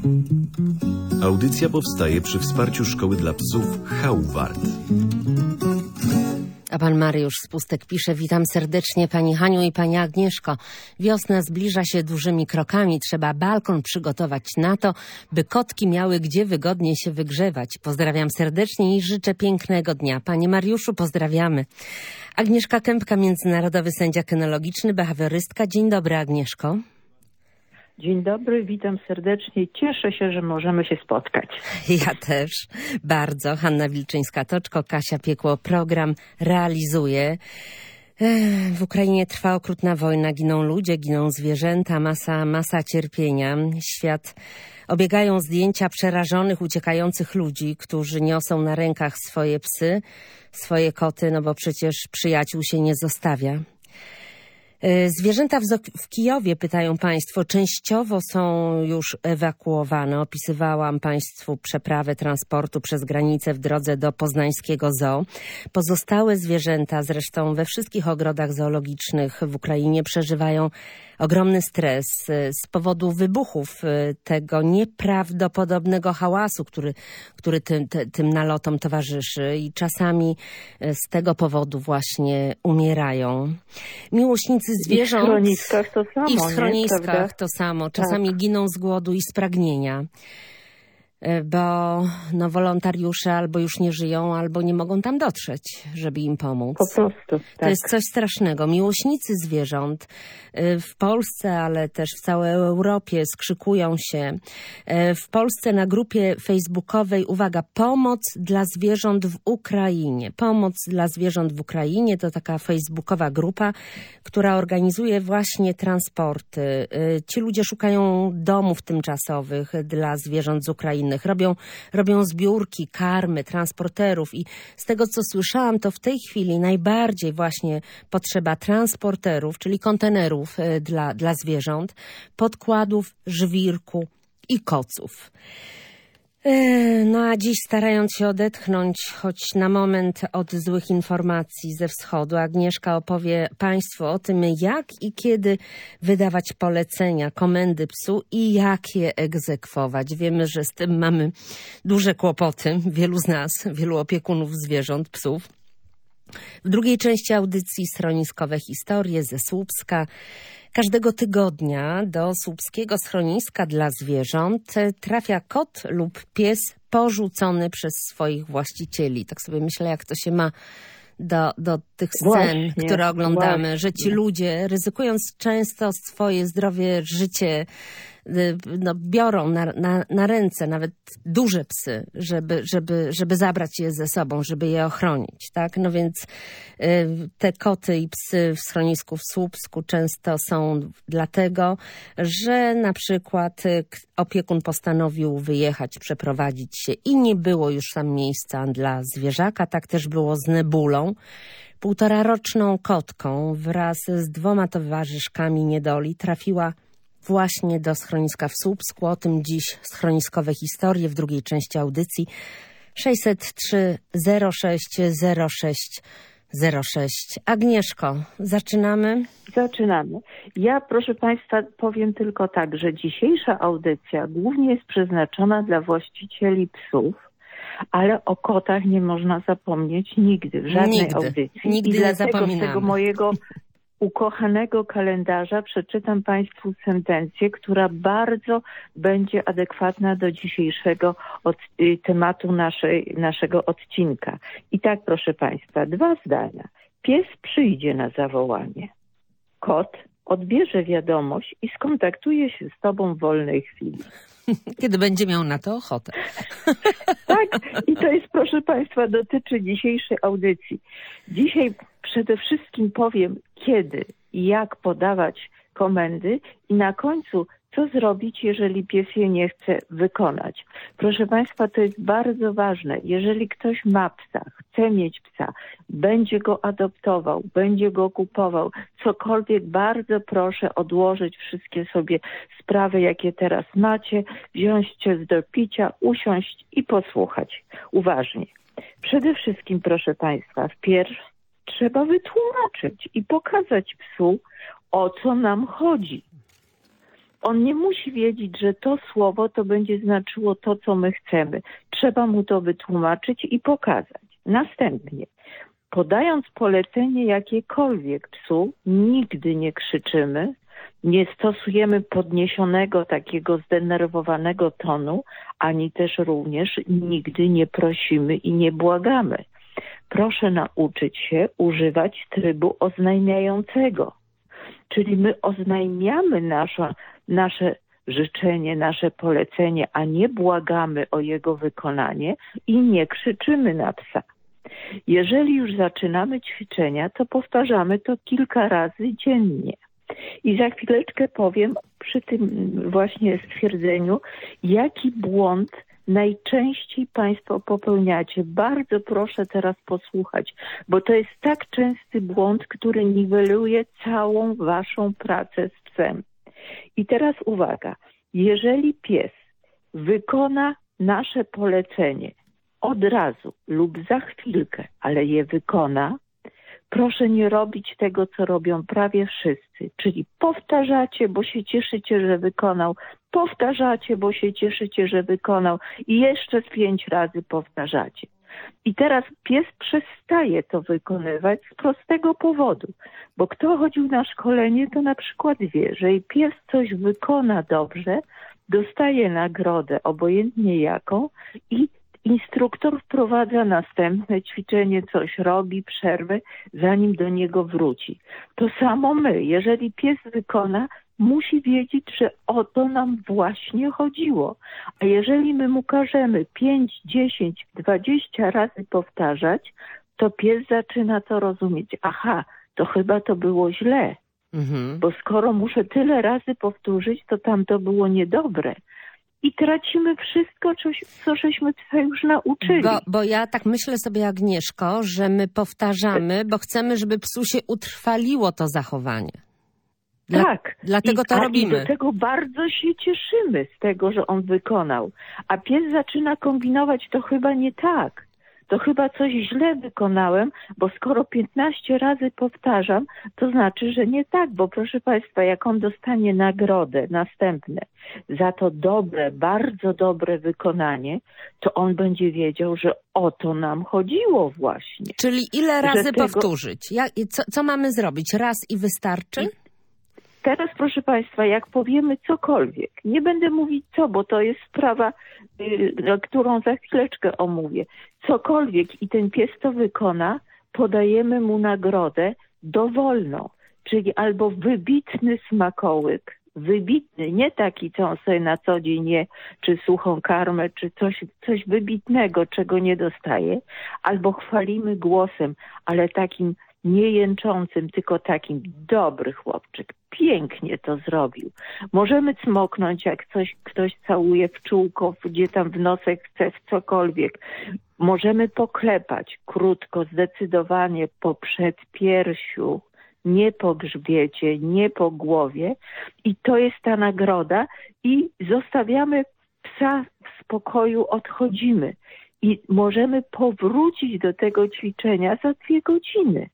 Audycja powstaje przy wsparciu Szkoły dla Psów Hauwart. A pan Mariusz z Pustek pisze: witam serdecznie pani Haniu i pani Agnieszko. Wiosna zbliża się dużymi krokami. Trzeba balkon przygotować na to, by kotki miały gdzie wygodnie się wygrzewać. Pozdrawiam serdecznie i życzę pięknego dnia. Panie Mariuszu, pozdrawiamy. Agnieszka Kępka, międzynarodowy sędzia kynologiczny, behawiorystka. Dzień dobry, Agnieszko. Dzień dobry, witam serdecznie. Cieszę się, że możemy się spotkać. Ja też bardzo. Hanna Wilczyńska-Toczko, Kasia Piekło program realizuje. W Ukrainie trwa okrutna wojna, giną ludzie, giną zwierzęta, masa cierpienia. Świat obiegają zdjęcia przerażonych, uciekających ludzi, którzy niosą na rękach swoje psy, swoje koty, no bo przecież przyjaciół się nie zostawia. Zwierzęta w Kijowie, pytają państwo, częściowo są już ewakuowane. Opisywałam państwu przeprawę transportu przez granicę w drodze do poznańskiego zoo. Pozostałe zwierzęta, zresztą we wszystkich ogrodach zoologicznych w Ukrainie, przeżywają ogromny stres z powodu wybuchów tego nieprawdopodobnego hałasu, który tym nalotom towarzyszy, i czasami z tego powodu właśnie umierają. Miłośnicy zwierząt... I w schroniskach to samo. I w schroniskach nie, to samo. Czasami giną z głodu i z pragnienia, bo wolontariusze albo już nie żyją, albo nie mogą tam dotrzeć, żeby im pomóc. Po prostu, tak. To jest coś strasznego. Miłośnicy zwierząt w Polsce, ale też w całej Europie skrzykują się. W Polsce na grupie facebookowej, uwaga, pomoc dla zwierząt w Ukrainie. Pomoc dla zwierząt w Ukrainie to taka facebookowa grupa, która organizuje właśnie transporty. Ci ludzie szukają domów tymczasowych dla zwierząt z Ukrainy. Robią zbiórki, karmy, transporterów i z tego, co słyszałam, to w tej chwili najbardziej właśnie potrzeba transporterów, czyli kontenerów dla zwierząt, podkładów, żwirku i koców. No a dziś, starając się odetchnąć choć na moment od złych informacji ze wschodu, Agnieszka opowie państwu o tym, jak i kiedy wydawać polecenia, komendy psu i jak je egzekwować. Wiemy, że z tym mamy duże kłopoty, wielu z nas, wielu opiekunów zwierząt, psów. W drugiej części audycji schroniskowe historie ze Słupska. Każdego tygodnia do słupskiego schroniska dla zwierząt trafia kot lub pies porzucony przez swoich właścicieli. Tak sobie myślę, jak to się ma do tych scen, właśnie, które oglądamy, że ci ludzie, ryzykując często swoje zdrowie, życie, biorą na ręce nawet duże psy, żeby zabrać je ze sobą, żeby je ochronić, tak? No więc te koty i psy w schronisku w Słupsku często są dlatego, że na przykład opiekun postanowił wyjechać, przeprowadzić się i nie było już tam miejsca dla zwierzaka. Tak też było z Nebulą, 1,5-roczną kotką wraz z 2 towarzyszkami niedoli trafiła właśnie do schroniska w Słupsku. O tym dziś schroniskowe historie w drugiej części audycji. 603 06 06 06. Agnieszko, zaczynamy? Zaczynamy. Ja, proszę państwa, powiem tylko tak, że dzisiejsza audycja głównie jest przeznaczona dla właścicieli psów, ale o kotach nie można zapomnieć nigdy, w żadnej audycji. Nigdy nie zapominamy. Z tego mojego ukochanego kalendarza przeczytam państwu sentencję, która bardzo będzie adekwatna do dzisiejszego tematu naszego odcinka. I tak, proszę państwa, 2 zdania. Pies przyjdzie na zawołanie. Kot odbierze wiadomość i skontaktuje się z tobą w wolnej chwili. Kiedy będzie miał na to ochotę. Tak, i to jest, proszę państwa, dotyczy dzisiejszej audycji. Dzisiaj przede wszystkim powiem, kiedy i jak podawać komendy i na końcu, co zrobić, jeżeli pies je nie chce wykonać. Proszę państwa, to jest bardzo ważne. Jeżeli ktoś ma psa, chce mieć psa, będzie go adoptował, będzie go kupował, cokolwiek, bardzo proszę odłożyć wszystkie sobie sprawy, jakie teraz macie, wziąć coś do picia, usiąść i posłuchać uważnie. Przede wszystkim, proszę państwa, wpierw trzeba wytłumaczyć i pokazać psu, o co nam chodzi. On nie musi wiedzieć, że to słowo to będzie znaczyło to, co my chcemy. Trzeba mu to wytłumaczyć i pokazać. Następnie, podając polecenie jakiekolwiek psu, nigdy nie krzyczymy, nie stosujemy podniesionego, takiego zdenerwowanego tonu, ani też również nigdy nie prosimy i nie błagamy. Proszę nauczyć się używać trybu oznajmiającego. Czyli my oznajmiamy nasze życzenie, nasze polecenie, a nie błagamy o jego wykonanie i nie krzyczymy na psa. Jeżeli już zaczynamy ćwiczenia, to powtarzamy to kilka razy dziennie. I za chwileczkę powiem przy tym właśnie stwierdzeniu, jaki błąd najczęściej Państwo popełniacie. Bardzo proszę teraz posłuchać, bo to jest tak częsty błąd, który niweluje całą Waszą pracę z psem. I teraz uwaga, jeżeli pies wykona nasze polecenie od razu lub za chwilkę, ale je wykona, proszę nie robić tego, co robią prawie wszyscy, czyli powtarzacie, bo się cieszycie, że wykonał, powtarzacie, bo się cieszycie, że wykonał i jeszcze 5 razy powtarzacie. I teraz pies przestaje to wykonywać z prostego powodu, bo kto chodził na szkolenie, to na przykład wie, że i pies coś wykona dobrze, dostaje nagrodę, obojętnie jaką, i instruktor wprowadza następne ćwiczenie, coś robi, przerwę, zanim do niego wróci. To samo my, jeżeli pies wykona, musi wiedzieć, że o to nam właśnie chodziło. A jeżeli my mu każemy 5, 10, 20 razy powtarzać, to pies zaczyna to rozumieć. Aha, to chyba to było źle, bo skoro muszę tyle razy powtórzyć, to tamto było niedobre. I tracimy wszystko, co żeśmy psa już nauczyli. Bo ja tak myślę sobie, Agnieszko, że my powtarzamy, bo chcemy, żeby psu się utrwaliło to zachowanie. Tak. Dlatego to robimy. I do tego bardzo się cieszymy z tego, że on wykonał. A pies zaczyna kombinować, to chyba nie tak. To chyba coś źle wykonałem, bo skoro 15 razy powtarzam, to znaczy, że nie tak, bo proszę Państwa, jak on dostanie nagrodę następne za to dobre, bardzo dobre wykonanie, to on będzie wiedział, że o to nam chodziło właśnie. Czyli ile razy powtórzyć? Co mamy zrobić? Raz i wystarczy? Teraz, proszę Państwa, jak powiemy cokolwiek, nie będę mówić co, bo to jest sprawa, którą za chwileczkę omówię. Cokolwiek i ten pies to wykona, podajemy mu nagrodę dowolną, czyli albo wybitny smakołyk, wybitny, nie taki, co on sobie na co dzień je, czy suchą karmę, czy coś wybitnego, czego nie dostaje, albo chwalimy głosem, ale takim nie jęczącym, tylko takim dobry chłopczyk. Pięknie to zrobił. Możemy cmoknąć, jak ktoś całuje w czółko, gdzie tam w nosek chce, w cokolwiek. Możemy poklepać krótko, zdecydowanie po przedpiersiu, nie po grzbiecie, nie po głowie. I to jest ta nagroda. I zostawiamy psa w spokoju, odchodzimy. I możemy powrócić do tego ćwiczenia za 2 godziny.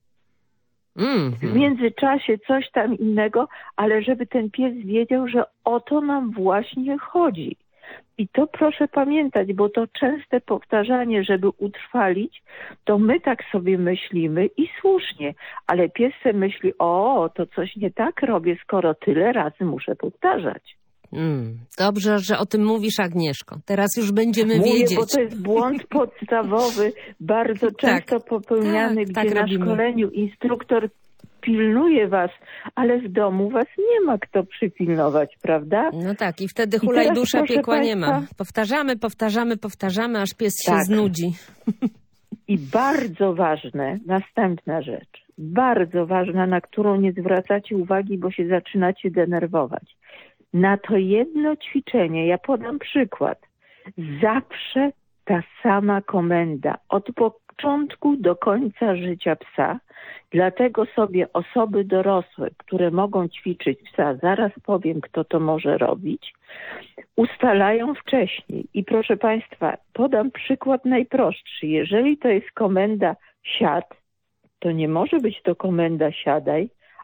W międzyczasie coś tam innego, ale żeby ten pies wiedział, że o to nam właśnie chodzi. I to proszę pamiętać, bo to częste powtarzanie, żeby utrwalić, to my tak sobie myślimy i słusznie, ale pies sobie myśli, to coś nie tak robię, skoro tyle razy muszę powtarzać. Dobrze, że o tym mówisz, Agnieszko. Teraz już będziemy wiedzieć. Bo to jest błąd podstawowy, bardzo często popełniany, gdzie na szkoleniu instruktor pilnuje was, ale w domu was nie ma kto przypilnować, prawda? No tak, i wtedy hulaj dusza, piekła nie ma. Powtarzamy, aż pies się znudzi. I bardzo ważne, następna rzecz, bardzo ważna, na którą nie zwracacie uwagi, bo się zaczynacie denerwować. Na to jedno ćwiczenie, ja podam przykład, zawsze ta sama komenda, od początku do końca życia psa, dlatego sobie osoby dorosłe, które mogą ćwiczyć psa, zaraz powiem, kto to może robić, ustalają wcześniej. I proszę Państwa, podam przykład najprostszy. Jeżeli to jest komenda siad, to nie może być to komenda siadaj,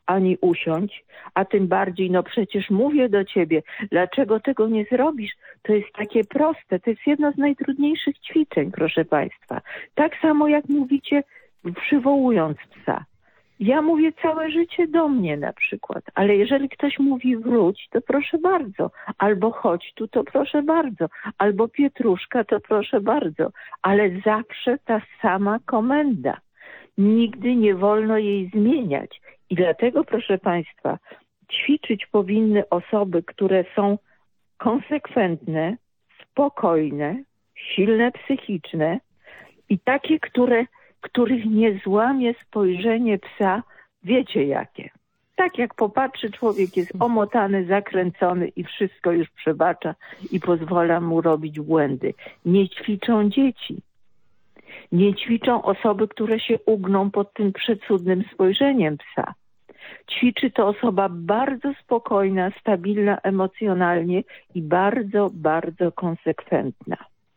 ani usiąść, a tym bardziej, no przecież mówię do ciebie, dlaczego tego nie zrobisz? To jest takie proste, to jest jedno z najtrudniejszych ćwiczeń, proszę państwa. Tak samo jak mówicie, przywołując psa. Ja mówię całe życie do mnie na przykład, ale jeżeli ktoś mówi wróć, to proszę bardzo, albo chodź tu, to proszę bardzo, albo Pietruszka, to proszę bardzo, ale zawsze ta sama komenda. Nigdy nie wolno jej zmieniać i dlatego, proszę państwa, ćwiczyć powinny osoby, które są konsekwentne, spokojne, silne psychiczne i takie, których nie złamie spojrzenie psa, wiecie jakie. Tak jak popatrzy, człowiek jest omotany, zakręcony i wszystko już przebacza i pozwala mu robić błędy. Nie ćwiczą dzieci. Nie ćwiczą osoby, które się ugną pod tym przecudnym spojrzeniem psa. Ćwiczy to osoba bardzo spokojna, stabilna emocjonalnie i bardzo, bardzo konsekwentna.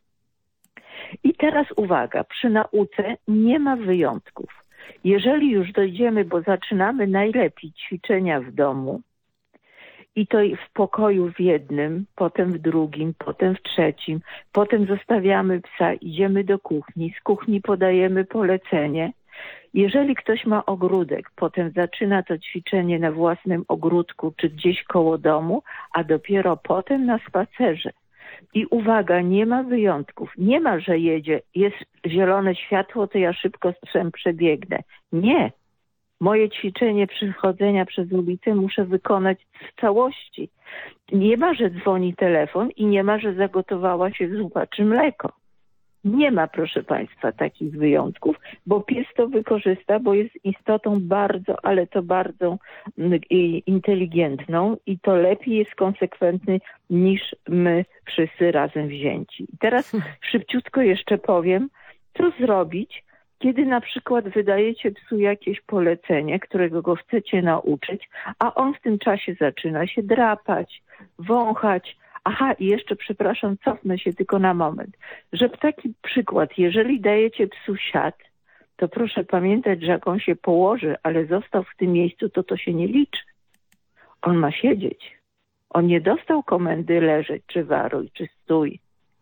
I teraz uwaga, przy nauce nie ma wyjątków. Jeżeli już dojdziemy, bo zaczynamy najlepiej ćwiczenia w domu i to w pokoju w jednym, potem w drugim, potem w trzecim, potem zostawiamy psa, idziemy do kuchni, z kuchni podajemy polecenie. Jeżeli ktoś ma ogródek, potem zaczyna to ćwiczenie na własnym ogródku czy gdzieś koło domu, a dopiero potem na spacerze. I uwaga, nie ma wyjątków. Nie ma, że jedzie, jest zielone światło, to ja szybko z psem przebiegnę. Nie. Moje ćwiczenie przechodzenia przez ulicę muszę wykonać w całości. Nie ma, że dzwoni telefon i nie ma, że zagotowała się zupa czy mleko. Nie ma, proszę państwa, takich wyjątków, bo pies to wykorzysta, bo jest istotą bardzo, ale to bardzo inteligentną i to lepiej jest konsekwentny niż my wszyscy razem wzięci. I teraz szybciutko jeszcze powiem, co zrobić, kiedy na przykład wydajecie psu jakieś polecenie, którego go chcecie nauczyć, a on w tym czasie zaczyna się drapać, wąchać. Aha, i jeszcze, przepraszam, cofnę się tylko na moment, że taki przykład, jeżeli dajecie psu siad, to proszę pamiętać, że jak on się położy, ale został w tym miejscu, to się nie liczy. On ma siedzieć. On nie dostał komendy leżeć, czy waruj, czy stój.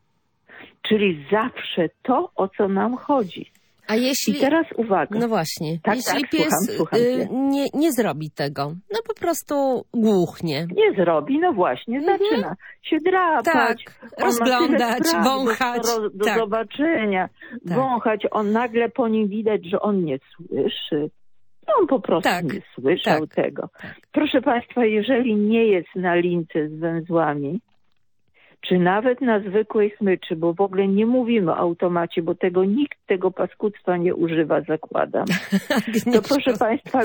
Czyli zawsze to, o co nam chodzi. A jeśli... I teraz uwaga. No właśnie. Tak, jeśli tak, pies słucham nie zrobi tego, no po prostu głuchnie. Nie zrobi, no właśnie, zaczyna się drapać. Tak, rozglądać, wąchać. Do zobaczenia, wąchać. On nagle po nim widać, że on nie słyszy. On po prostu nie słyszał tego. Proszę państwa, jeżeli nie jest na lince z węzłami, czy nawet na zwykłej smyczy, bo w ogóle nie mówimy o automacie, bo nikt tego paskudztwa nie używa, zakładam. To proszę państwa,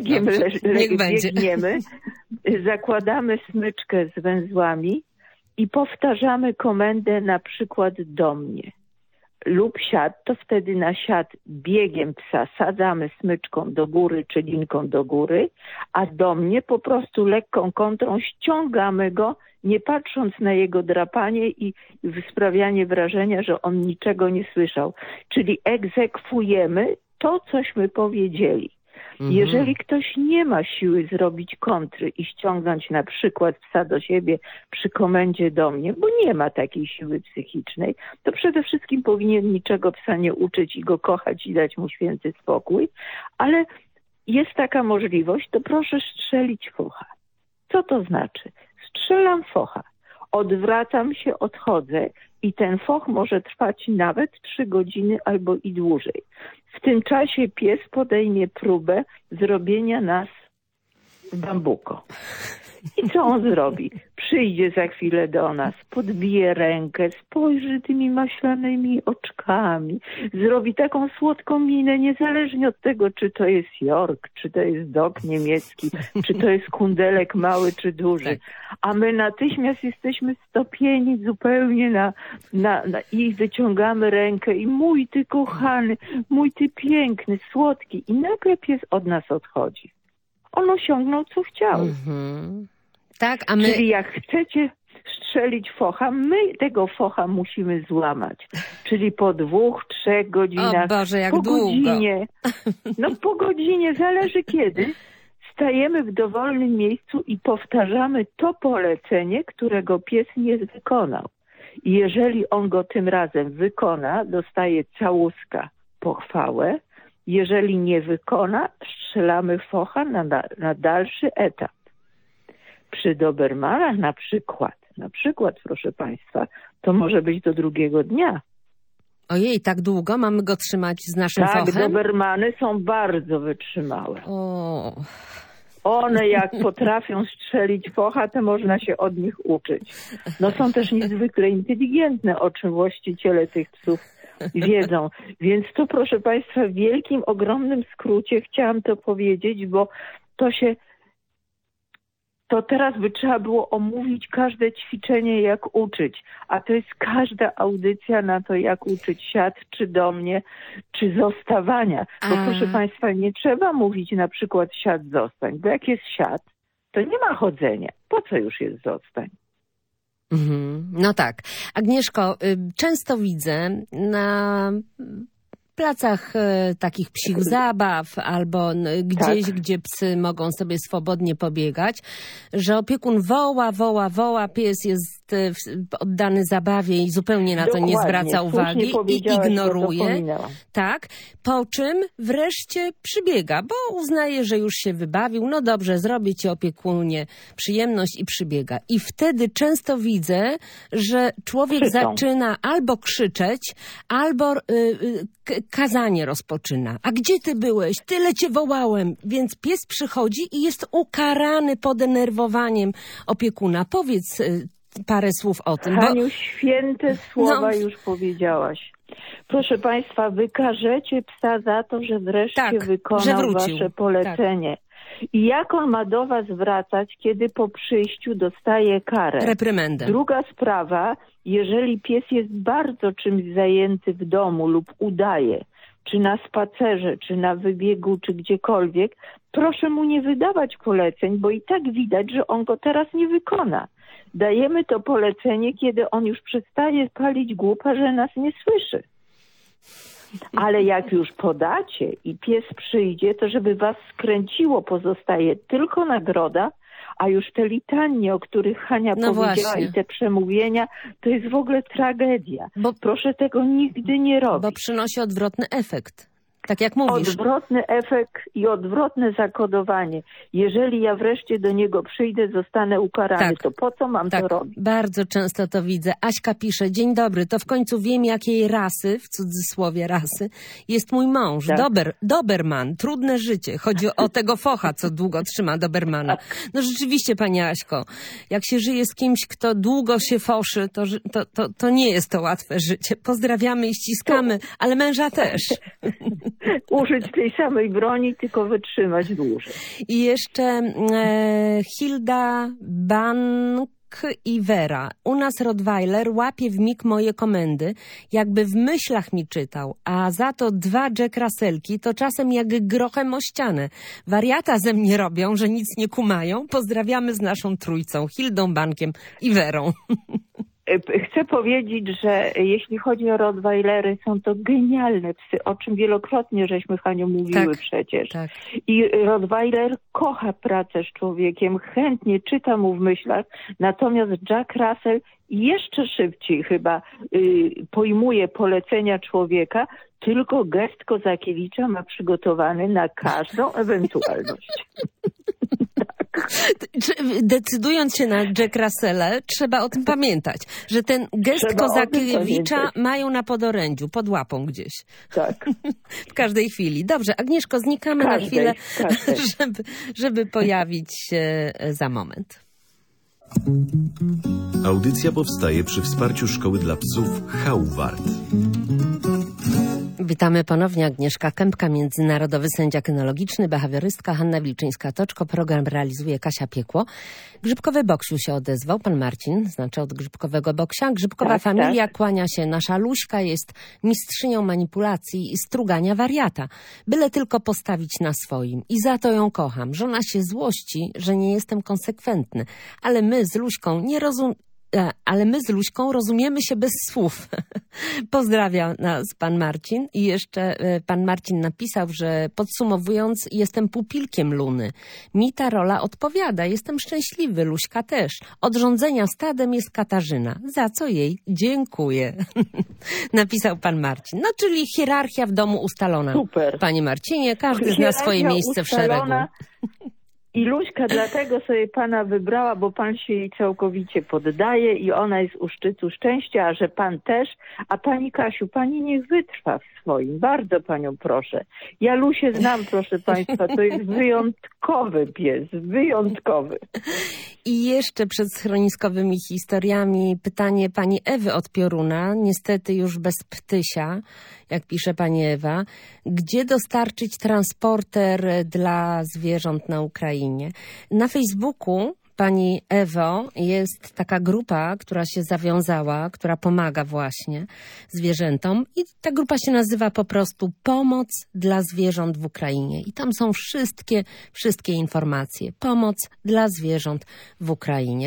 biegniemy, zakładamy smyczkę z węzłami i powtarzamy komendę na przykład do mnie. Lub siad, to wtedy na siad biegiem psa sadzamy smyczką do góry czy linką do góry, a do mnie po prostu lekką kontrą ściągamy go, nie patrząc na jego drapanie i sprawianie wrażenia, że on niczego nie słyszał. Czyli egzekwujemy to, cośmy powiedzieli. Jeżeli ktoś nie ma siły zrobić kontry i ściągnąć na przykład psa do siebie przy komendzie do mnie, bo nie ma takiej siły psychicznej, to przede wszystkim powinien niczego psa nie uczyć i go kochać i dać mu święty spokój, ale jest taka możliwość, to proszę strzelić focha. Co to znaczy? Strzelam focha, odwracam się, odchodzę i ten foch może trwać nawet 3 godziny albo i dłużej. W tym czasie pies podejmie próbę zrobienia nas w bambuko. I co on zrobi? Przyjdzie za chwilę do nas, podbije rękę, spojrzy tymi maślanymi oczkami, zrobi taką słodką minę, niezależnie od tego, czy to jest York, czy to jest dog niemiecki, czy to jest kundelek mały, czy duży. A my natychmiast jesteśmy stopieni zupełnie i wyciągamy rękę i mój ty kochany, mój ty piękny, słodki. I nagle pies od nas odchodzi. On osiągnął, co chciał. Tak, a my... Czyli jak chcecie strzelić focha, my tego focha musimy złamać. Czyli po 2-3 godzinach, o Boże, jak po długo. godzinie, po godzinie, zależy kiedy, stajemy w dowolnym miejscu i powtarzamy to polecenie, którego pies nie wykonał. I jeżeli on go tym razem wykona, dostaje całuska, pochwałę. Jeżeli nie wykona, strzelamy focha na dalszy etap. Przy dobermanach na przykład, proszę Państwa, to może być do drugiego dnia. Ojej, tak długo mamy go trzymać z naszym Tak, fochem? dobermany są bardzo wytrzymałe. O. One jak potrafią strzelić focha, to można się od nich uczyć. No są też niezwykle inteligentne, o czym właściciele tych psów wiedzą. Więc tu, proszę Państwa, w wielkim, ogromnym skrócie chciałam to powiedzieć, bo to teraz by trzeba było omówić każde ćwiczenie, jak uczyć. A to jest każda audycja na to, jak uczyć siad, czy do mnie, czy zostawania. Bo proszę Państwa, nie trzeba mówić na przykład siad, zostań. Bo jak jest siad, to nie ma chodzenia. Po co już jest zostań? No tak. Agnieszko, często widzę na placach takich psich zabaw albo gdzieś, gdzie psy mogą sobie swobodnie pobiegać, że opiekun woła, pies jest oddany zabawie i zupełnie na to nie zwraca uwagi i ignoruje. Tak, po czym wreszcie przybiega, bo uznaje, że już się wybawił. No dobrze, zrobię ci opiekunie przyjemność i przybiega. I wtedy często widzę, że człowiek zaczyna albo krzyczeć, albo kazanie rozpoczyna. A gdzie ty byłeś? Tyle cię wołałem. Więc pies przychodzi i jest ukarany podenerwowaniem opiekuna. Powiedz parę słów o tym. Haniu, święte słowa już powiedziałaś. Proszę Państwa, wykażecie psa za to, że wreszcie wykonał wasze polecenie. I jak on ma do was wracać, kiedy po przyjściu dostaje karę? Reprymendę. Druga sprawa, jeżeli pies jest bardzo czymś zajęty w domu lub udaje, czy na spacerze, czy na wybiegu, czy gdziekolwiek, proszę mu nie wydawać poleceń, bo i tak widać, że on go teraz nie wykona. Dajemy to polecenie, kiedy on już przestaje palić głupa, że nas nie słyszy. Ale jak już podacie i pies przyjdzie, to żeby was skręciło, pozostaje tylko nagroda, a już te litanie, o których Hania powiedziała i te przemówienia, to jest w ogóle tragedia. Bo proszę tego nigdy nie robić. Bo przynosi odwrotny efekt. Tak jak mówisz. Odwrotny efekt i odwrotne zakodowanie. Jeżeli ja wreszcie do niego przyjdę, zostanę ukarany, to po co mam to robić? Bardzo często to widzę. Aśka pisze, dzień dobry, to w końcu wiem, jakiej rasy, w cudzysłowie rasy, jest mój mąż. Doberman, trudne życie. Chodzi o tego focha, co długo trzyma dobermana. No rzeczywiście, pani Aśko, jak się żyje z kimś, kto długo się foszy, to nie jest to łatwe życie. Pozdrawiamy i ściskamy, ale męża też. Użyć tej samej broni, tylko wytrzymać dłużej. I jeszcze Hilda Bank i Vera. U nas Rottweiler łapie w mig moje komendy, jakby w myślach mi czytał, a za to 2 Jack Russellki to czasem jak grochem o ścianę. Wariata ze mnie robią, że nic nie kumają. Pozdrawiamy z naszą trójcą, Hildą Bankiem i Werą. Chcę powiedzieć, że jeśli chodzi o Rottweilery, są to genialne psy, o czym wielokrotnie żeśmy, Haniu, mówiły przecież. Tak. I Rottweiler kocha pracę z człowiekiem, chętnie czyta mu w myślach, natomiast Jack Russell jeszcze szybciej chyba pojmuje polecenia człowieka, tylko gest Kozakiewicza ma przygotowany na każdą ewentualność. Decydując się na Jack Russelle, trzeba o tym pamiętać, że ten gest Kozakiewicza mają na podorędziu, pod łapą gdzieś. Tak. W każdej chwili. Dobrze, Agnieszko, znikamy na chwilę, żeby pojawić się za moment. Audycja powstaje przy wsparciu Szkoły dla Psów Hauwart. Witamy ponownie. Agnieszka Kępka, międzynarodowy sędzia kynologiczny, behawiorystka Hanna Wilczyńska-Toczko. Program realizuje Kasia Piekło. Grzybkowy Boksiu się odezwał, pan Marcin, znaczy od Grzybkowego Boksia. Grzybkowa familia, kłania się. Nasza Luśka jest mistrzynią manipulacji i strugania wariata. Byle tylko postawić na swoim. I za to ją kocham. Żona się złości, że nie jestem konsekwentny. Ale my z Luśką ale my z Luśką rozumiemy się bez słów. Pozdrawia nas pan Marcin. I jeszcze pan Marcin napisał, że podsumowując, jestem pupilkiem Luny. Mi ta rola odpowiada. Jestem szczęśliwy, Luśka też. Od rządzenia stadem jest Katarzyna, za co jej dziękuję. Napisał pan Marcin. No, czyli hierarchia w domu ustalona. Super. Panie Marcinie, każdy zna swoje miejsce w szeregu. I Luśka dlatego sobie pana wybrała, bo pan się jej całkowicie poddaje i ona jest u szczytu szczęścia, a że pan też. A pani Kasiu, pani niech wytrwa w swoim. Bardzo panią proszę. Ja Lusię znam, proszę państwa. To jest wyjątkowy pies. Wyjątkowy. I jeszcze przed schroniskowymi historiami pytanie pani Ewy od Pioruna, niestety już bez ptysia, jak pisze pani Ewa. Gdzie dostarczyć transporter dla zwierząt na Ukrainie? Na Facebooku, pani Ewo, jest taka grupa, która się zawiązała, która pomaga właśnie zwierzętom i ta grupa się nazywa po prostu Pomoc dla zwierząt w Ukrainie. I tam są wszystkie informacje. Pomoc dla zwierząt w Ukrainie.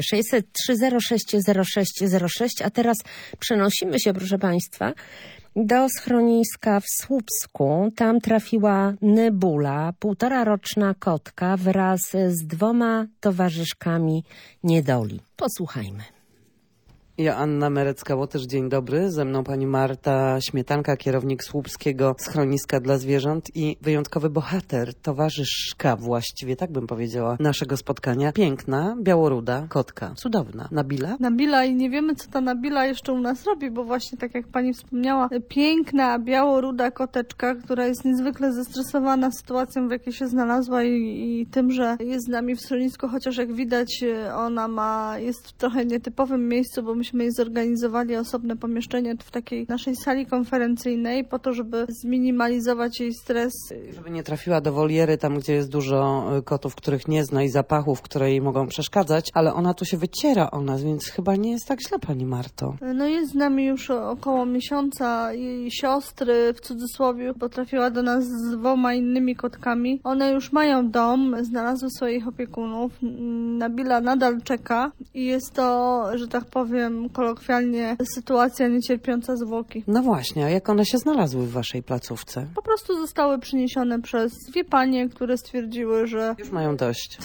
603-06-06-06, a teraz przenosimy się, proszę państwa, do schroniska w Słupsku. Tam trafiła Nebula, 1,5-roczna kotka wraz z 2 towarzyszkami niedoli. Posłuchajmy. Joanna Merecka-Łotysz, dzień dobry. Ze mną pani Marta Śmietanka, kierownik Słupskiego Schroniska dla Zwierząt i wyjątkowy bohater, towarzyszka właściwie, tak bym powiedziała, naszego spotkania. Piękna, białoruda kotka, cudowna. Nabila? Nabila i nie wiemy, co ta Nabila jeszcze u nas robi, bo właśnie tak jak pani wspomniała, piękna, białoruda koteczka, która jest niezwykle zestresowana sytuacją, w jakiej się znalazła i tym, że jest z nami w schronisku, chociaż jak widać ona jest w trochę nietypowym miejscu, bo myśmy jej zorganizowali osobne pomieszczenie w takiej naszej sali konferencyjnej po to, żeby zminimalizować jej stres. Żeby nie trafiła do woliery, tam gdzie jest dużo kotów, których nie zna i zapachów, które jej mogą przeszkadzać, ale ona tu się wyciera o nas, więc chyba nie jest tak źle, pani Marto. No jest z nami już około miesiąca. Jej siostry, w cudzysłowie, potrafiła do nas z 2 innymi kotkami. One już mają dom, znalazły swoich opiekunów. Nabila nadal czeka i jest to, że tak powiem, kolokwialnie sytuacja niecierpiąca zwłoki. No właśnie, a jak one się znalazły w waszej placówce? Po prostu zostały przyniesione przez 2 panie, które stwierdziły, że Już mają dość.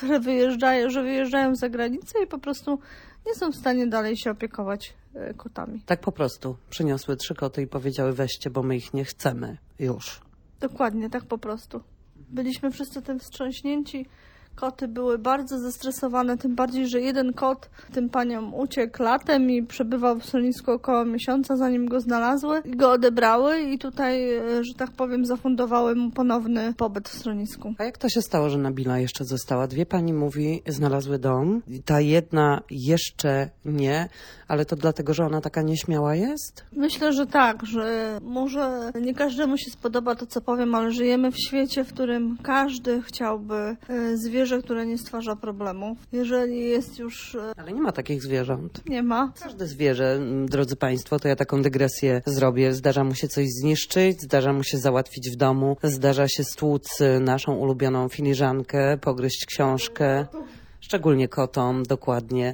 wyjeżdżają za granicę i po prostu nie są w stanie dalej się opiekować kotami. Tak po prostu. Przyniosły 3 koty i powiedziały: weźcie, bo my ich nie chcemy. Już. Dokładnie, tak po prostu. Byliśmy wszyscy tym wstrząśnięci. Koty były bardzo zestresowane, tym bardziej, że jeden kot tym paniom uciekł latem i przebywał w schronisku około miesiąca, zanim go znalazły i go odebrały i tutaj, że tak powiem, zafundowały mu ponowny pobyt w schronisku. A jak to się stało, że Nabila jeszcze została? 2 pani mówi, znalazły dom. Ta jedna jeszcze nie, ale to dlatego, że ona taka nieśmiała jest? Myślę, że tak, że może nie każdemu się spodoba to, co powiem, ale żyjemy w świecie, w którym każdy chciałby zwierzę, które nie stwarza problemów. Jeżeli jest już... Ale nie ma takich zwierząt. Nie ma. Każde zwierzę, drodzy państwo, to ja taką dygresję zrobię. Zdarza mu się coś zniszczyć, zdarza mu się załatwić w domu, zdarza się stłuc naszą ulubioną filiżankę, pogryźć książkę. Szczególnie kotom, dokładnie.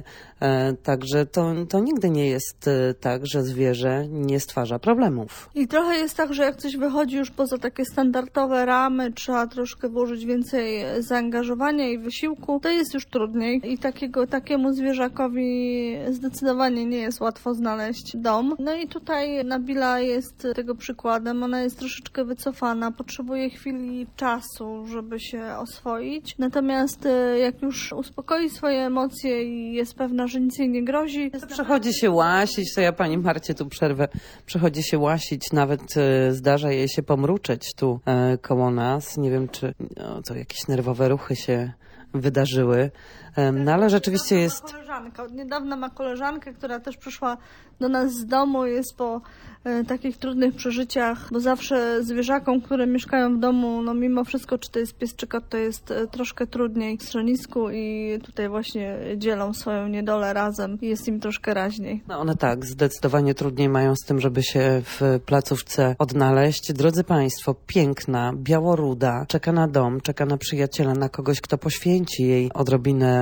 Także to nigdy nie jest tak, że zwierzę nie stwarza problemów. I trochę jest tak, że jak coś wychodzi już poza takie standardowe ramy, trzeba troszkę włożyć więcej zaangażowania i wysiłku, to jest już trudniej. I takiemu zwierzakowi zdecydowanie nie jest łatwo znaleźć dom. No i tutaj Nabila jest tego przykładem. Ona jest troszeczkę wycofana, potrzebuje chwili czasu, żeby się oswoić. Natomiast jak już uspokoi swoje emocje i jest pewna, że nic jej nie grozi. Przychodzi się łasić, to ja pani Marcie tu przerwę. Przychodzi się łasić, nawet zdarza jej się pomruczeć tu koło nas. Nie wiem, czy jakieś nerwowe ruchy się wydarzyły. No ale rzeczywiście jest... Od niedawna ma koleżankę, która też przyszła do nas z domu, jest po takich trudnych przeżyciach, bo zawsze zwierzakom, które mieszkają w domu, no mimo wszystko, czy to jest pies czy kot, to jest troszkę trudniej w schronisku i tutaj właśnie dzielą swoją niedolę razem i jest im troszkę raźniej. No one tak, zdecydowanie trudniej mają z tym, żeby się w placówce odnaleźć. Drodzy państwo, piękna, białoruda, czeka na dom, czeka na przyjaciela, na kogoś, kto poświęci jej odrobinę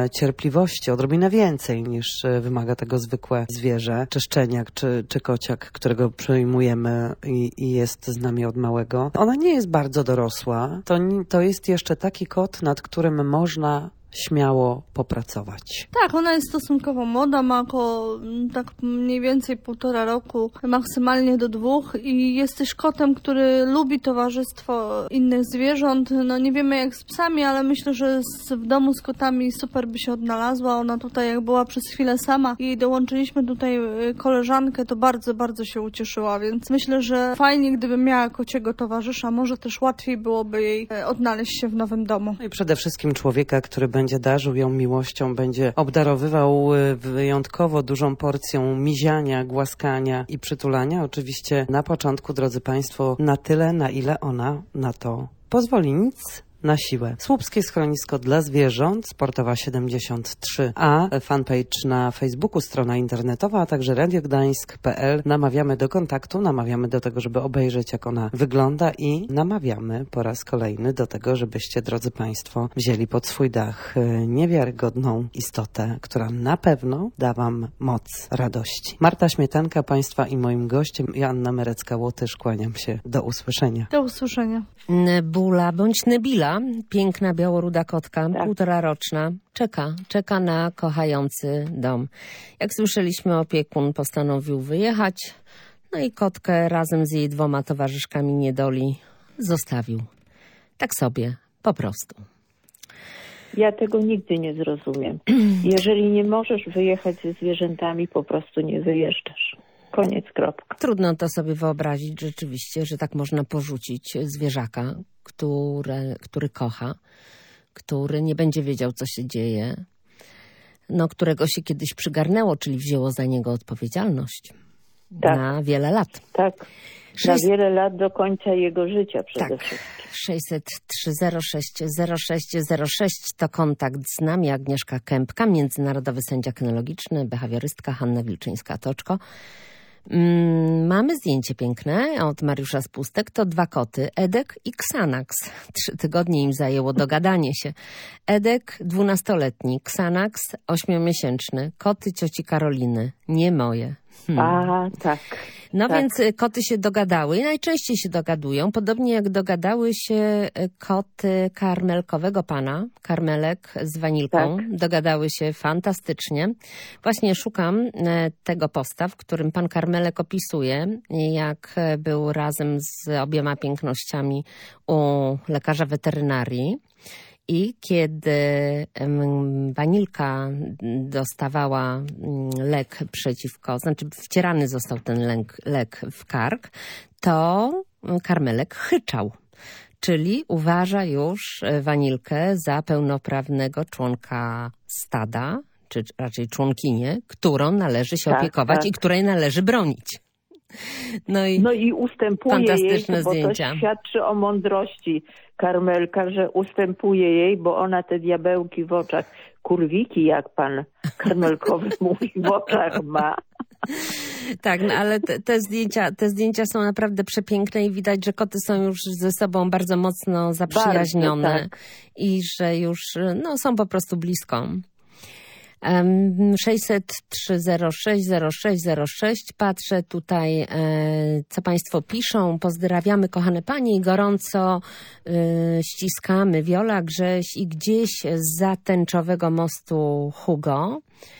odrobinę cierpliwości, odrobinę więcej niż wymaga tego zwykłe zwierzę, czy szczeniak, czy kociak, którego przyjmujemy i jest z nami od małego. Ona nie jest bardzo dorosła. To jest jeszcze taki kot, nad którym można śmiało popracować. Tak, ona jest stosunkowo młoda, ma około tak mniej więcej 1,5 roku, maksymalnie do 2 i jest też kotem, który lubi towarzystwo innych zwierząt. No nie wiemy jak z psami, ale myślę, że w domu z kotami super by się odnalazła. Ona tutaj jak była przez chwilę sama i dołączyliśmy tutaj koleżankę, to bardzo, bardzo się ucieszyła, więc myślę, że fajnie gdyby miała kociego towarzysza, może też łatwiej byłoby jej odnaleźć się w nowym domu. No i przede wszystkim człowieka, który będzie darzył ją miłością, będzie obdarowywał wyjątkowo dużą porcją miziania, głaskania i przytulania. Oczywiście na początku, drodzy Państwo, na tyle, na ile ona na to pozwoli. Nic na siłę. Słupskie Schronisko dla Zwierząt, Sportowa 73a, fanpage na Facebooku, strona internetowa, a także radiogdańsk.pl. Namawiamy do kontaktu, namawiamy do tego, żeby obejrzeć, jak ona wygląda i namawiamy po raz kolejny do tego, żebyście, drodzy Państwo, wzięli pod swój dach niewiarygodną istotę, która na pewno da Wam moc radości. Marta Śmietanka, Państwa i moim gościem, Joanna Merecka-Łotysz. Kłaniam się. Do usłyszenia. Do usłyszenia. Nebula bądź Nebila, piękna białoruda kotka, Tak. 1,5-roczna, czeka na kochający dom. Jak słyszeliśmy, opiekun postanowił wyjechać, no i kotkę razem z jej 2 towarzyszkami niedoli zostawił. Tak sobie, po prostu. Ja tego nigdy nie zrozumiem. Jeżeli nie możesz wyjechać ze zwierzętami, po prostu nie wyjeżdżasz. Koniec, kropka. Trudno to sobie wyobrazić rzeczywiście, że tak można porzucić zwierzaka, który kocha, który nie będzie wiedział, co się dzieje, no, którego się kiedyś przygarnęło, czyli wzięło za niego odpowiedzialność Tak. na wiele lat. Tak. Na wiele lat do końca jego życia przede wszystkim. 603-06-06-06 to kontakt z nami. Agnieszka Kępka, międzynarodowy sędzia kynologiczny, behawiorystka Hanna Wilczyńska-Toczko. Mamy zdjęcie piękne od Mariusza z Pustek. To 2 koty, Edek i Xanax. 3 tygodnie im zajęło dogadanie się. Edek 12-letni, Xanax 8-miesięczny. Koty cioci Karoliny, nie moje. A, tak. No tak. więc koty się dogadały i najczęściej się dogadują, podobnie jak dogadały się koty karmelkowego pana, Karmelek z Wanilką. Tak. Dogadały się fantastycznie. Właśnie szukam tego posta, w którym pan Karmelek opisuje, jak był razem z obiema pięknościami u lekarza weterynarii. I kiedy Wanilka dostawała lek znaczy wcierany został ten lek w kark, to Karmelek chyczał. Czyli uważa już Wanilkę za pełnoprawnego członka stada, czy raczej członkinię, którą należy się opiekować i której należy bronić. No i ustępuje fantastyczne jej, bo zdjęcia. to świadczy o mądrości Karmelka, że ustępuje jej, bo ona te diabełki w oczach, kurwiki, jak pan Karmelkowy mówi, w oczach ma. Tak, no ale te zdjęcia są naprawdę przepiękne i widać, że koty są już ze sobą bardzo mocno zaprzyjaźnione bardzo, tak. I że już są po prostu blisko. 603-06-06-06. Patrzę tutaj, co Państwo piszą. Pozdrawiamy, kochane panie, i gorąco ściskamy. Wiola, Grześ i gdzieś zza tęczowego mostu Hugo.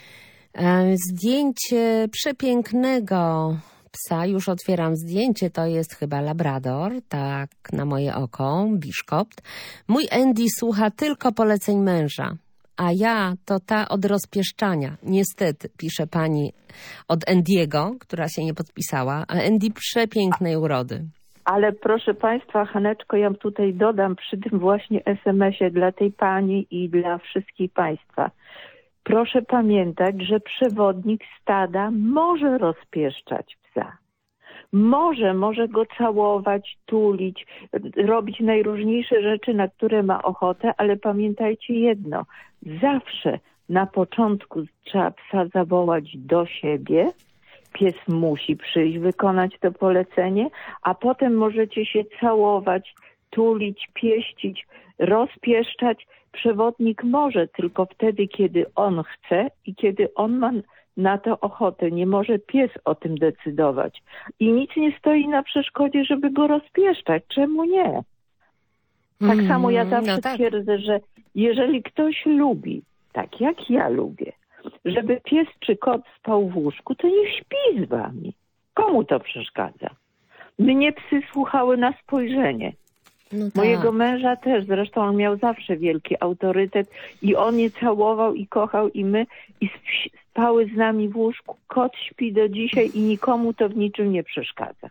Zdjęcie przepięknego psa. Już otwieram zdjęcie. To jest chyba labrador, tak na moje oko, biszkopt. Mój Andy słucha tylko poleceń męża. A ja to ta od rozpieszczania. Niestety, pisze pani od Andiego, która się nie podpisała, a Andy przepięknej urody. Ale proszę Państwa, Haneczko, ja tutaj dodam przy tym właśnie SMS-ie dla tej pani i dla wszystkich Państwa. Proszę pamiętać, że przewodnik stada może rozpieszczać psa. Może go całować, tulić, robić najróżniejsze rzeczy, na które ma ochotę, ale pamiętajcie jedno, zawsze na początku trzeba psa zawołać do siebie, pies musi przyjść, wykonać to polecenie, a potem możecie się całować, tulić, pieścić, rozpieszczać, przewodnik może tylko wtedy, kiedy on chce i kiedy on ma na to ochotę. Nie może pies o tym decydować. I nic nie stoi na przeszkodzie, żeby go rozpieszczać. Czemu nie? Tak samo ja zawsze twierdzę, że jeżeli ktoś lubi, tak jak ja lubię, żeby pies czy kot spał w łóżku, to niech śpi z wami. Komu to przeszkadza? Mnie psy słuchały na spojrzenie. No tak. Mojego męża też, zresztą on miał zawsze wielki autorytet i on je całował i kochał i my i spały z nami w łóżku. Kot śpi do dzisiaj i nikomu to w niczym nie przeszkadza.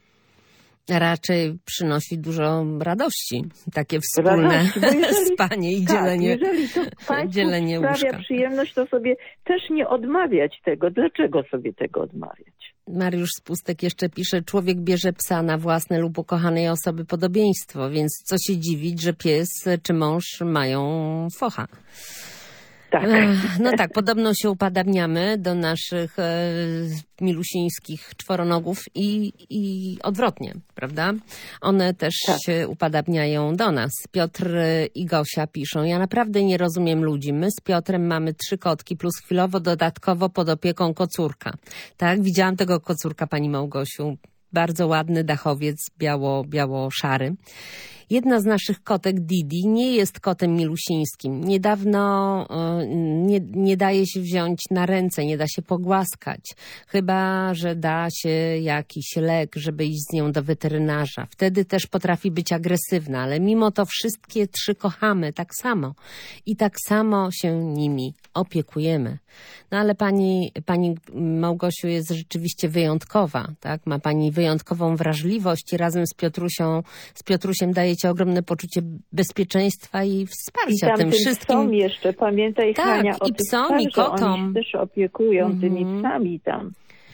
Raczej przynosi dużo radości, takie wspólne spanie i dzielenie, jeżeli to Państwu dzielenie sprawia łóżka. przyjemność, to sobie też nie odmawiać tego. Dlaczego sobie tego odmawiać? Mariusz Spustek jeszcze pisze, człowiek bierze psa na własne lub ukochanej osoby podobieństwo, więc co się dziwić, że pies czy mąż mają focha. Tak. No tak, podobno się upadabniamy do naszych milusińskich czworonogów i odwrotnie, prawda? One też się upadabniają do nas. Piotr i Gosia piszą, ja naprawdę nie rozumiem ludzi. My z Piotrem mamy 3 kotki plus chwilowo dodatkowo pod opieką kocurka. Tak, widziałam tego kocurka, pani Małgosiu. Bardzo ładny dachowiec, biało-szary. Jedna z naszych kotek, Didi, nie jest kotem milusińskim. Niedawno nie daje się wziąć na ręce, nie da się pogłaskać. Chyba że da się jakiś lek, żeby iść z nią do weterynarza. Wtedy też potrafi być agresywna, ale mimo to wszystkie 3 kochamy tak samo. I tak samo się nimi opiekujemy. No ale pani Małgosiu jest rzeczywiście wyjątkowa, tak? Ma pani wyjątkową wrażliwość i razem z Piotrusiem dajecie ogromne poczucie bezpieczeństwa i wsparcia I tym wszystkim. Psom jeszcze, pamiętaj, tak, Hania, o i psom, i kotom. Oni też opiekują tymi psami tam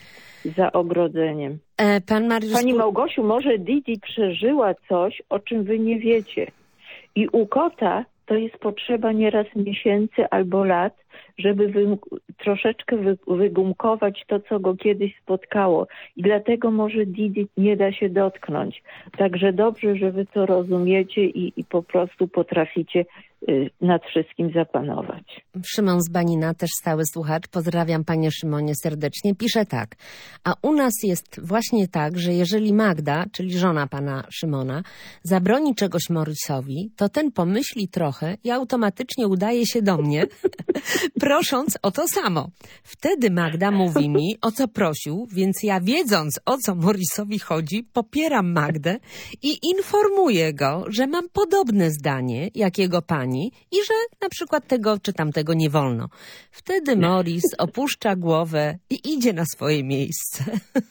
za ogrodzeniem. Pan Mariusz... Pani Małgosiu, może Didi przeżyła coś, o czym wy nie wiecie. I u kota to jest potrzeba nieraz miesięcy albo lat, żeby troszeczkę wygumkować to, co go kiedyś spotkało. I dlatego może Didi nie da się dotknąć. Także dobrze, że wy to rozumiecie i po prostu potraficie nad wszystkim zapanować. Szymon z Banina, też stały słuchacz. Pozdrawiam panie Szymonie serdecznie. Pisze tak. A u nas jest właśnie tak, że jeżeli Magda, czyli żona pana Szymona, zabroni czegoś Morrisowi, to ten pomyśli trochę i automatycznie udaje się do mnie, prosząc o to samo. Wtedy Magda mówi mi, o co prosił, więc ja, wiedząc, o co Morrisowi chodzi, popieram Magdę i informuję go, że mam podobne zdanie jak jego pani i że na przykład tego czy tamtego nie wolno. Wtedy Morris opuszcza głowę i idzie na swoje miejsce.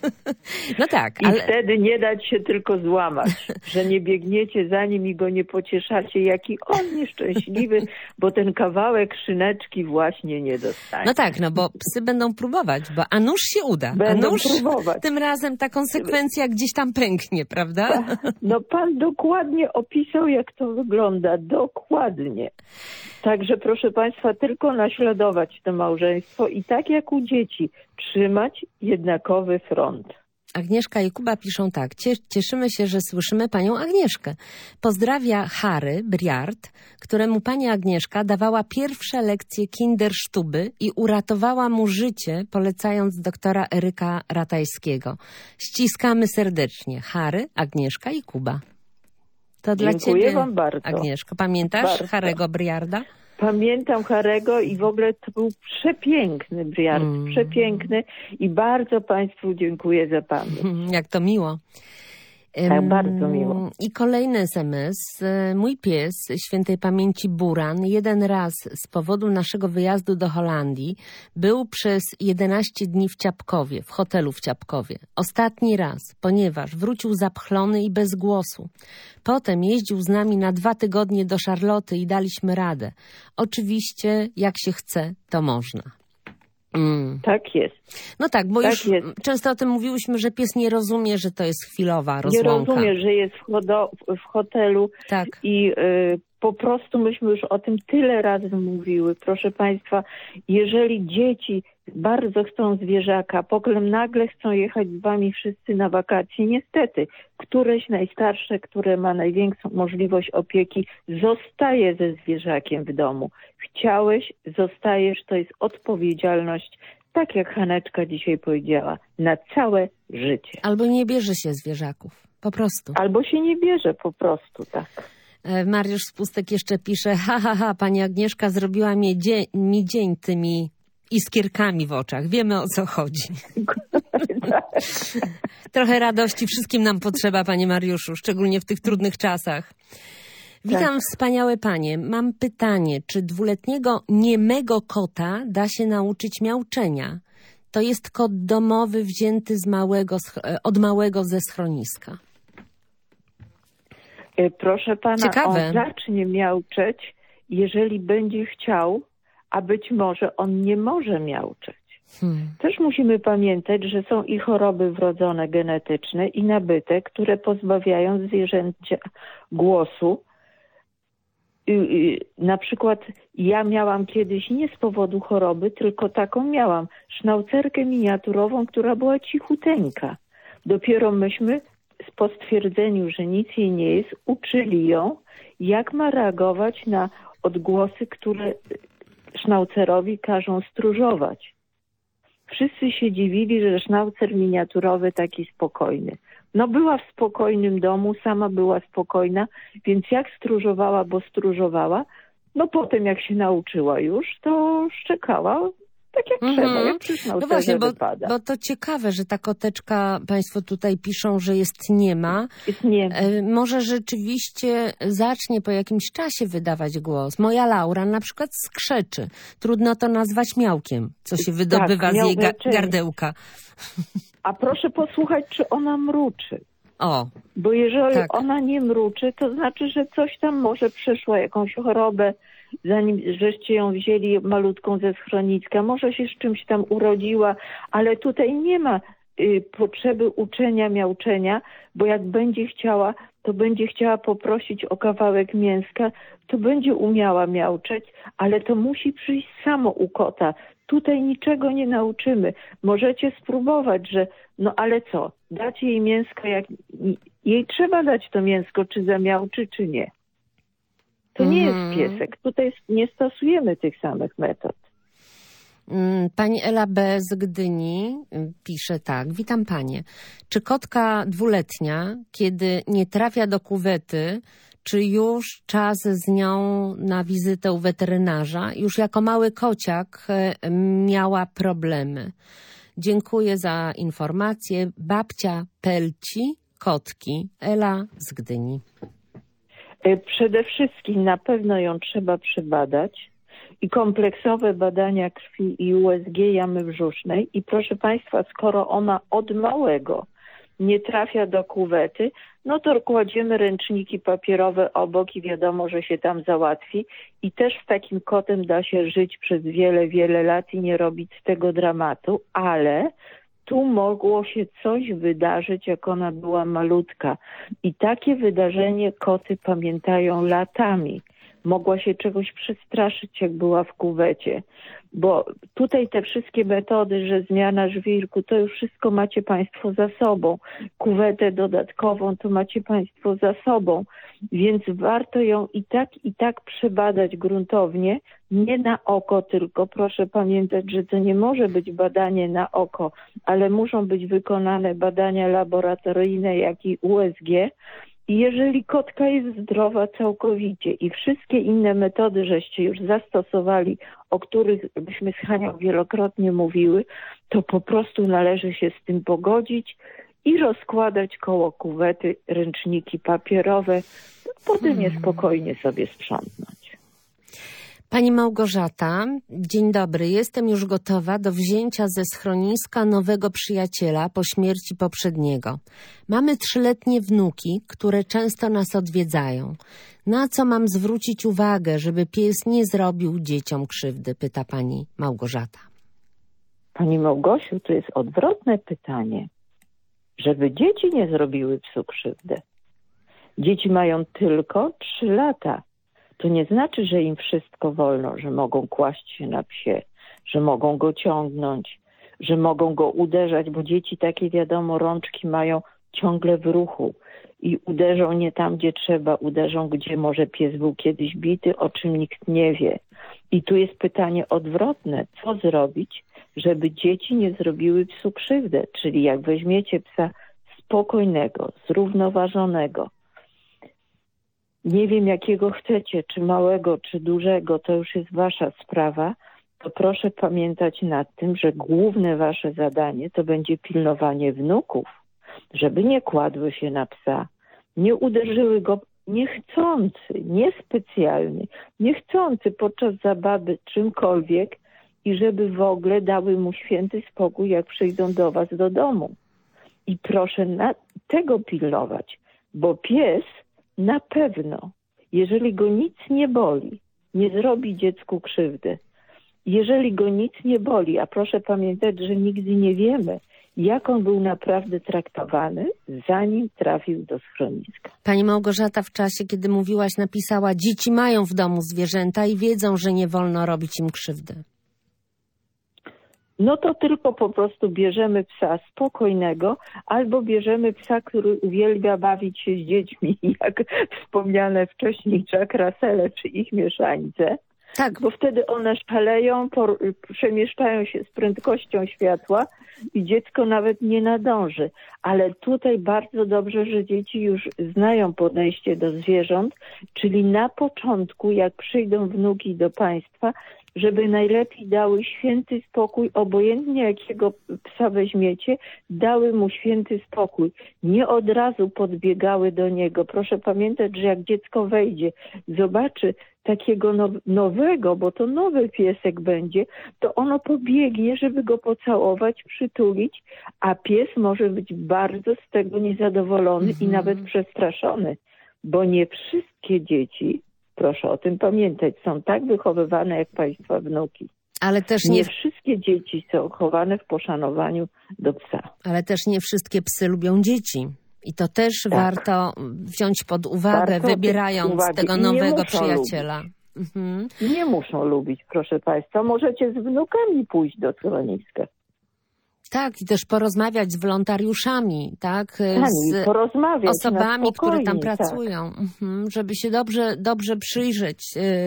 No tak, ale... I wtedy nie dać się tylko złamać, że nie biegniecie za nim i go nie pocieszacie, jaki on nieszczęśliwy, bo ten kawałek szyneczki właśnie nie dostanie. No tak, no bo psy będą próbować, a nuż się uda. Będą a nuż próbować. Tym razem ta konsekwencja gdzieś tam pęknie, prawda? No pan dokładnie opisał, jak to wygląda. Dokładnie. Także proszę państwa, tylko naśladować to małżeństwo i tak jak u dzieci, trzymać jednakowy front. Agnieszka i Kuba piszą tak. Cieszymy się, że słyszymy panią Agnieszkę. Pozdrawia Harry Briard, któremu pani Agnieszka dawała pierwsze lekcje Kindersztuby i uratowała mu życie, polecając doktora Eryka Ratajskiego. Ściskamy serdecznie. Harry, Agnieszka i Kuba. To dla Dziękuję ciebie, wam bardzo. Agnieszko. Pamiętasz Harry'ego Briarda? Pamiętam Harry'ego i w ogóle to był przepiękny Briard, przepiękny i bardzo państwu dziękuję za pamięć. Jak to miło. Tak, bardzo miło. I kolejny SMS. Mój pies, świętej pamięci Buran, jeden raz z powodu naszego wyjazdu do Holandii był przez 11 dni w Ciapkowie, w hotelu w Ciapkowie. Ostatni raz, ponieważ wrócił zapchlony i bez głosu. Potem jeździł z nami na 2 tygodnie do Charlotte i daliśmy radę. Oczywiście, jak się chce, to można. Tak jest. No tak, bo tak już jest. często o tym mówiłyśmy, że pies nie rozumie, że to jest chwilowa rozłąka. Nie rozumie, że jest w hotelu tak. I po prostu myśmy już o tym tyle razy mówiły. Proszę państwa, jeżeli dzieci bardzo chcą zwierzaka, potem nagle chcą jechać z wami wszyscy na wakacje. Niestety, któreś najstarsze, które ma największą możliwość opieki, zostaje ze zwierzakiem w domu. Chciałeś, zostajesz, to jest odpowiedzialność, tak jak Haneczka dzisiaj powiedziała, na całe życie. Albo nie bierze się zwierzaków, po prostu. Albo się nie bierze po prostu, tak. Mariusz Spustek jeszcze pisze, pani Agnieszka zrobiła mi dzień tymi iskierkami w oczach. Wiemy, o co chodzi. Trochę radości wszystkim nam potrzeba, panie Mariuszu, szczególnie w tych trudnych czasach. Witam, wspaniałe panie. Mam pytanie, czy 2-letniego niemego kota da się nauczyć miauczenia? To jest kot domowy wzięty od małego ze schroniska. Proszę pana, Ciekawe. On zacznie miauczeć, jeżeli będzie chciał, a być może on nie może miauczeć. Też musimy pamiętać, że są i choroby wrodzone genetyczne i nabyte, które pozbawiają zwierzęcia głosu. Na przykład ja miałam kiedyś nie z powodu choroby, tylko taką miałam sznaucerkę miniaturową, która była cichuteńka. Dopiero myśmy po stwierdzeniu, że nic jej nie jest, uczyli ją, jak ma reagować na odgłosy, które sznaucerowi każą stróżować. Wszyscy się dziwili, że sznaucer miniaturowy taki spokojny. No była w spokojnym domu, sama była spokojna, więc jak stróżowała, bo stróżowała, no potem jak się nauczyła już, to szczekała tak jak trzeba, jak przy sznaucerze wypada. Bo to ciekawe, że ta koteczka, państwo tutaj piszą, że jest niema. Może rzeczywiście zacznie po jakimś czasie wydawać głos. Moja Laura na przykład skrzeczy. Trudno to nazwać miałkiem, co się wydobywa z jej gardełka. A proszę posłuchać, czy ona mruczy. O, bo jeżeli tak. ona nie mruczy, to znaczy, że coś tam może przeszła, jakąś chorobę, zanim żeście ją wzięli malutką ze schroniska. Może się z czymś tam urodziła, ale tutaj nie ma potrzeby uczenia miauczenia, bo jak będzie chciała, to będzie chciała poprosić o kawałek mięska, to będzie umiała miauczeć, ale to musi przyjść samo u kota. Tutaj niczego nie nauczymy. Możecie spróbować, że no ale co, dać jej mięsko, jak jej trzeba dać to mięsko, czy zamiauczy, czy nie. To nie jest piesek. Tutaj nie stosujemy tych samych metod. Pani Ela B. z Gdyni pisze tak. Witam panie. Czy kotka 2-letnia, kiedy nie trafia do kuwety, czy już czas z nią na wizytę u weterynarza? Już jako mały kociak miała problemy. Dziękuję za informację. Babcia Pelci, kotki. Ela z Gdyni. Przede wszystkim na pewno ją trzeba przebadać i kompleksowe badania krwi i USG jamy brzusznej. I proszę państwa, skoro ona od małego nie trafia do kuwety, no to kładziemy ręczniki papierowe obok i wiadomo, że się tam załatwi. I też z takim kotem da się żyć przez wiele, wiele lat i nie robić z tego dramatu, ale tu mogło się coś wydarzyć, jak ona była malutka. I takie wydarzenie koty pamiętają latami. Mogła się czegoś przestraszyć, jak była w kuwecie. Bo tutaj te wszystkie metody, że zmiana żwirku, to już wszystko macie państwo za sobą. Kuwetę dodatkową to macie państwo za sobą. Więc warto ją i tak przebadać gruntownie, nie na oko tylko. Proszę pamiętać, że to nie może być badanie na oko, ale muszą być wykonane badania laboratoryjne, jak i USG. I jeżeli kotka jest zdrowa całkowicie i wszystkie inne metody, żeście już zastosowali, o których byśmy z Hanią wielokrotnie mówiły, to po prostu należy się z tym pogodzić i rozkładać koło kuwety ręczniki papierowe, potem je spokojnie sobie sprzątnąć. Pani Małgorzata, dzień dobry. Jestem już gotowa do wzięcia ze schroniska nowego przyjaciela po śmierci poprzedniego. Mamy 3-letnie wnuki, które często nas odwiedzają. Na co mam zwrócić uwagę, żeby pies nie zrobił dzieciom krzywdy? Pyta pani Małgorzata. Pani Małgosiu, to jest odwrotne pytanie. Żeby dzieci nie zrobiły psu krzywdy. Dzieci mają tylko 3 lata. To nie znaczy, że im wszystko wolno, że mogą kłaść się na psie, że mogą go ciągnąć, że mogą go uderzać, bo dzieci takie, wiadomo, rączki mają ciągle w ruchu i uderzą nie tam, gdzie trzeba, uderzą, gdzie może pies był kiedyś bity, o czym nikt nie wie. I tu jest pytanie odwrotne. Co zrobić, żeby dzieci nie zrobiły psu krzywdę? Czyli jak weźmiecie psa spokojnego, zrównoważonego, nie wiem jakiego chcecie, czy małego, czy dużego, to już jest wasza sprawa, to proszę pamiętać nad tym, że główne wasze zadanie to będzie pilnowanie wnuków, żeby nie kładły się na psa, nie uderzyły go niechcący, niespecjalny, niechcący podczas zabawy czymkolwiek i żeby w ogóle dały mu święty spokój, jak przyjdą do was do domu. I proszę tego pilnować, bo pies na pewno, jeżeli go nic nie boli, nie zrobi dziecku krzywdy. Jeżeli go nic nie boli, a proszę pamiętać, że nigdy nie wiemy, jak on był naprawdę traktowany, zanim trafił do schroniska. Pani Małgorzata w czasie, kiedy mówiłaś, napisała: dzieci mają w domu zwierzęta i wiedzą, że nie wolno robić im krzywdy. No to tylko po prostu bierzemy psa spokojnego albo bierzemy psa, który uwielbia bawić się z dziećmi, jak wspomniane wcześniej Jack Russell czy ich mieszańce. Tak, Bo wtedy one szaleją, przemieszczają się z prędkością światła i dziecko nawet nie nadąży. Ale tutaj bardzo dobrze, że dzieci już znają podejście do zwierząt, czyli na początku, jak przyjdą wnuki do państwa, żeby najlepiej dały święty spokój, obojętnie jakiego psa weźmiecie, dały mu święty spokój. Nie od razu podbiegały do niego. Proszę pamiętać, że jak dziecko wejdzie, zobaczy takiego nowego, bo to nowy piesek będzie, to ono pobiegnie, żeby go pocałować, przytulić, a pies może być bardzo z tego niezadowolony i nawet przestraszony, bo nie wszystkie dzieci, proszę o tym pamiętać, są tak wychowywane jak państwa wnuki. ale też Nie wszystkie dzieci są chowane w poszanowaniu do psa. Ale też nie wszystkie psy lubią dzieci. I to też warto wziąć pod uwagę, wybierając tego nowego przyjaciela. Mhm. Nie muszą lubić, proszę państwa. Możecie z wnukami pójść do schroniska. Tak, i też porozmawiać z wolontariuszami, tak? Z porozmawiać osobami, które tam tak. pracują, żeby się dobrze przyjrzeć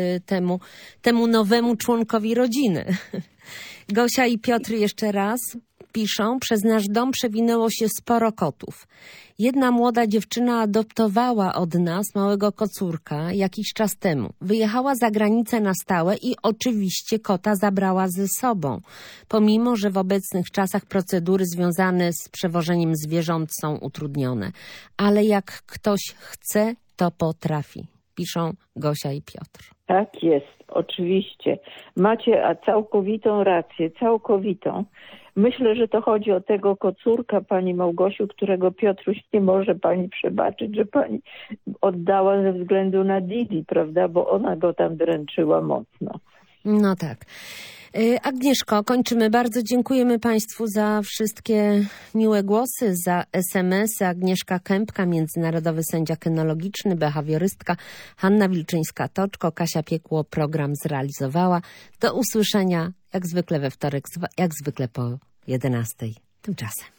temu nowemu członkowi rodziny. Gosia i Piotr jeszcze raz piszą: przez nasz dom przewinęło się sporo kotów. Jedna młoda dziewczyna adoptowała od nas małego kocurka jakiś czas temu. Wyjechała za granicę na stałe i oczywiście kota zabrała ze sobą. Pomimo, że w obecnych czasach procedury związane z przewożeniem zwierząt są utrudnione. Ale jak ktoś chce, to potrafi. Piszą Gosia i Piotr. Tak jest, oczywiście. Macie całkowitą rację, całkowitą. Myślę, że to chodzi o tego kocurka, pani Małgosiu, którego Piotruś nie może pani przebaczyć, że pani oddała ze względu na Didi, prawda, bo ona go tam dręczyła mocno. No tak. Agnieszko, kończymy. Bardzo dziękujemy państwu za wszystkie miłe głosy, za SMS-y. Agnieszka Kępka, międzynarodowy sędzia kynologiczny, behawiorystka, Hanna Wilczyńska-Toczko, Kasia Piekło program zrealizowała. Do usłyszenia jak zwykle we wtorek, jak zwykle po 11:00. Tymczasem.